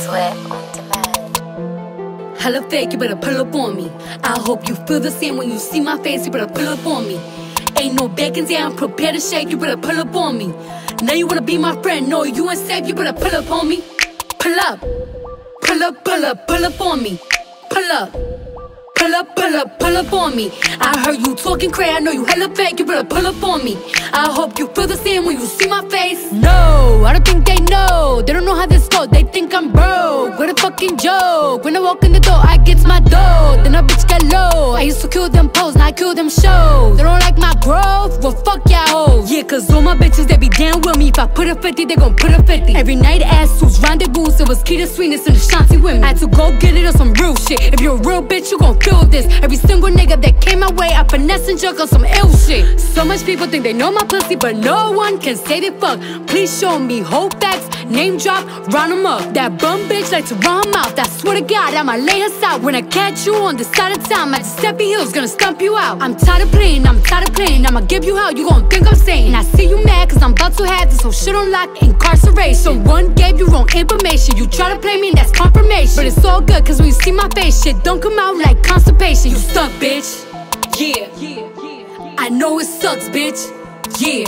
Sweat on demand. Hella fake, you better pull up on me. I hope you feel the same when you see my face, you better pull up on me. Ain't no bacon down, prepare to shake, you better pull up on me. Now you wanna be my friend, no, you ain't safe, you better pull up on me. Pull up, pull up, pull up, pull up on me. Pull up, pull up, pull up, pull up on me. I heard you talking crazy, I know you hella fake, you better pull up on me. I hope you feel the same when you see my face. No, I don't think they know, they don't know how this goes, they think I'm broke. What a fucking joke, when I walk in the door, I get my dough, then a bitch get low. I used to kill them posts, now I kill them shows. They don't like my growth, well fuck y'all hoes. Yeah, cause all my bitches, they be down with me. If I put a 50, they gon' put a 50. Every night ass suits, rendezvous, it was key to sweetness and Ashanti women. I had to go get it on some real shit. If you're a real bitch, you gon' feel this. Every single nigga that came my way, I finesse and jerk on some ill shit. So much people think they know my pussy, but no one can say they fuck. Please show me whole facts, name drop, round them up. That bum bitch like to run her mouth. I swear to God, I'ma lay her side. When I catch you on the side of town, my Giuseppe Hill's gonna stump you out. I'm tired of playing, I'ma give you hell, you gon' think I'm sane. I see you mad cause I'm about to have this whole shit on lock, incarceration. Someone gave you wrong information, you try to play me and that's confirmation. But it's all good cause when you see my face, shit don't come out like constipation. You stuck, bitch, yeah. I know it sucks, bitch, yeah.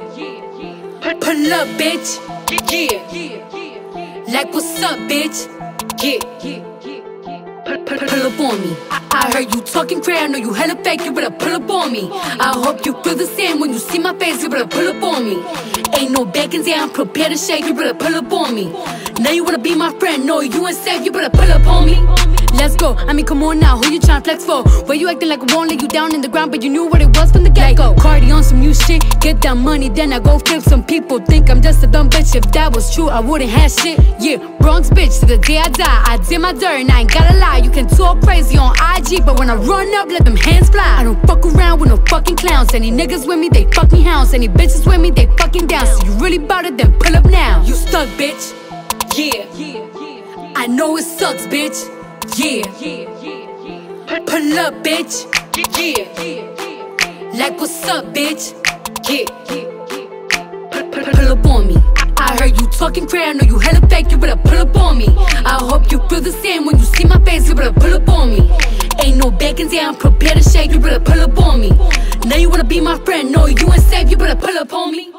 Pull up, bitch, yeah. Like what's up, bitch, yeah. Pull up on me. I heard you talking crazy, I know you hella fake, you better pull up on me. I hope you feel the same when you see my face, you better pull up on me. Ain't no bacon down, prepare to shake, you better pull up on me. Now you wanna be my friend, no, you ain't safe, you better pull up on me. Let's go, I mean come on now, who you tryna flex for? Where you acting like I won't lay you down in the ground, but you knew what it was from the get-go. Cardi on some new shit, get that money, then I go flip. Some people think I'm just a dumb bitch, if that was true, I wouldn't have shit. Yeah, Bronx bitch, to the day I die, I did my dirt and I ain't gotta lie. You can talk crazy on IG, but when I run up, let them hands fly. I don't fuck around with no fucking clowns. Any niggas with me, they fucking hounds. Any bitches with me, they fucking down. So you really bout it, then pull up now. You stuck, bitch, yeah. I know it sucks, bitch, yeah. Pull up, bitch, yeah. Like what's up, bitch, yeah. Pull up on me. I heard you talking crazy, I know you hella fake, you better pull up on me. I hope you feel the same when you see my face, you better pull up on me. Ain't no bacon down, prepare to shake, you better pull up on me. Now you wanna be my friend, no, you ain't safe, you better pull up on me.